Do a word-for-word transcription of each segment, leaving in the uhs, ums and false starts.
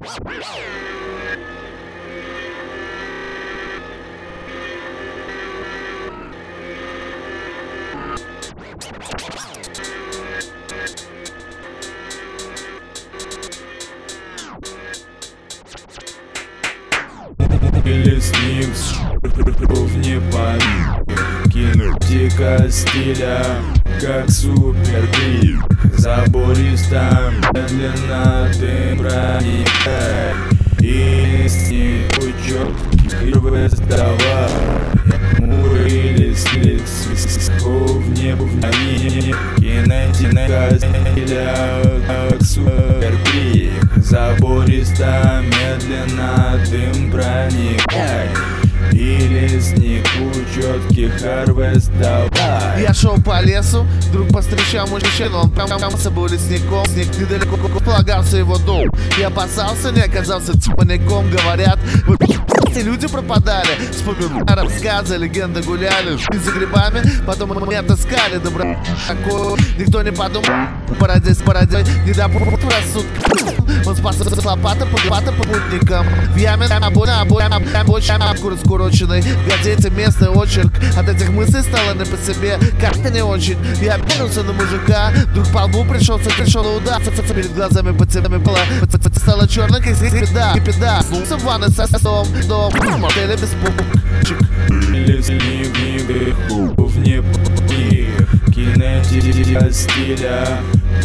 Лесник в небо, кинетика стиля, как суперклип. Забористо, медленно ты проникай, и снег учетких выставай. Муры лесник в небо, в небе, кинетика стиля, как суперклип. Забористо, медленно дым проникай, и лесник у четких харвест давай. Я шел по лесу, вдруг повстречал мужчину. Он прямся был лесником, снег недалеко полагался его дом. Я опасался, не оказался маньяком. Говорят, вот эти люди пропадали. Вспомнил рассказы, легенды гуляли. И за грибами, потом мы отыскали. Добро такое, никто не подумал. Парадис, парадис, не допустим рассудка. Он спас с лопаты, под попутникам. В яме на обои, на обои, на обои, на скороченной. В газете местный очерк. От этих мыслей стало не по себе. Как-то не очень. Я обиделся на мужика. Вдруг по лбу пришелся, пришел удар. Перед глазами по теме было. Стало черно, как беда. Беда. Снулся в ванной со стом. Дом. Мотели без пупчик. Лесник в небо, кинетика стиля,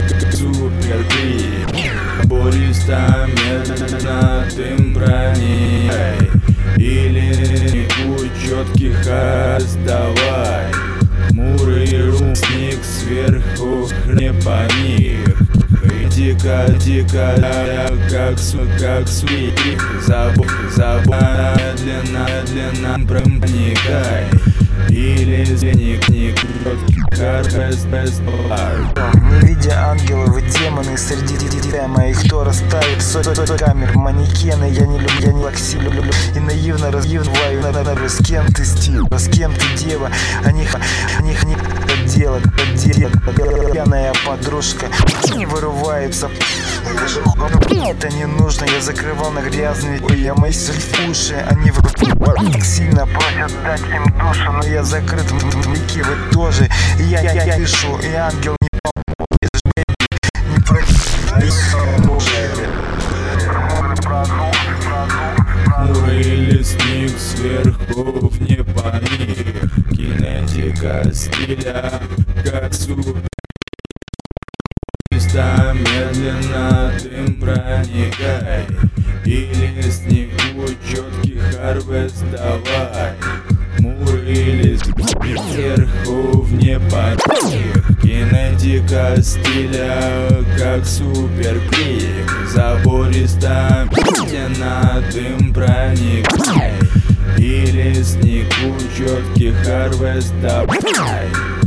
суперклип. Бористо, медленно дым проникай, и лесник у четких раздавай. Хмурый снег сверху, небо них. Дико, дико, как су, как суик. Забор, забор, медленно, медленно проникай, и лесник не харвест давай. Не видя ангелов и демоны среди детей моих, кто расставит сотни камер, манекены. Я не люблю, я не лакси люблю и наивно развиваю на нервы. С кем ты стиль, с кем ты дева. Они, они, они делают, делают. Пьяная подружка не вырывается. Это не нужно, я закрывал на грязные. Я мои уши, они так сильно просят дать им душу, но я закрыт в мике, вы тоже. Я, я, я пишу, и ангел не не Хмурый лесник сверху в небо них. Кинетика стиля, как супер. Медленно дым проникай, и лесник у четких харвест давай. Хмурый лесник сверху в небо них. Кинетика стиля, как суперклип. Забористо, медленно дым проникай, и лесник у четких харвест давай.